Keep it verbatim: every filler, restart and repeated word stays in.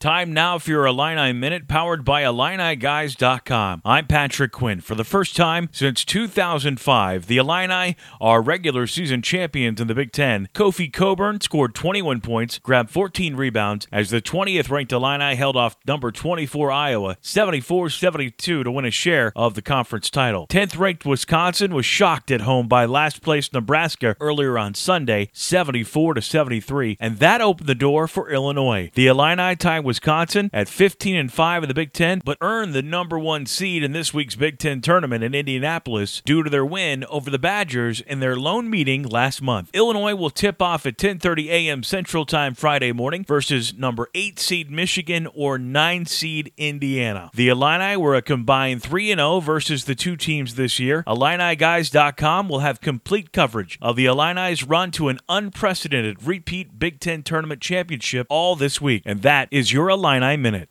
Time now for your Illini Minute, powered by Illini Guys dot com. I'm Patrick Quinn. For the first time since two thousand five, the Illini are regular season champions in the Big Ten. Kofi Cockburn scored twenty-one points, grabbed fourteen rebounds, as the twentieth-ranked Illini held off number twenty-four Iowa seventy-four seventy-two to win a share of the conference title. tenth-ranked Wisconsin was shocked at home by last-place Nebraska earlier on Sunday, seventy-four to seventy-three, and that opened the door for Illinois. The Illini tied Wisconsin at fifteen and five in the Big Ten, but earned the number one seed in this week's Big Ten tournament in Indianapolis due to their win over the Badgers in their lone meeting last month. Illinois will tip off at ten thirty a.m. Central Time Friday morning versus number eight seed Michigan or nine seed Indiana. The Illini were a combined three and oh versus the two teams this year. Illini Guys dot com will have complete coverage of the Illini's run to an unprecedented repeat Big Ten tournament championship all this week, and that is your Illini Minute.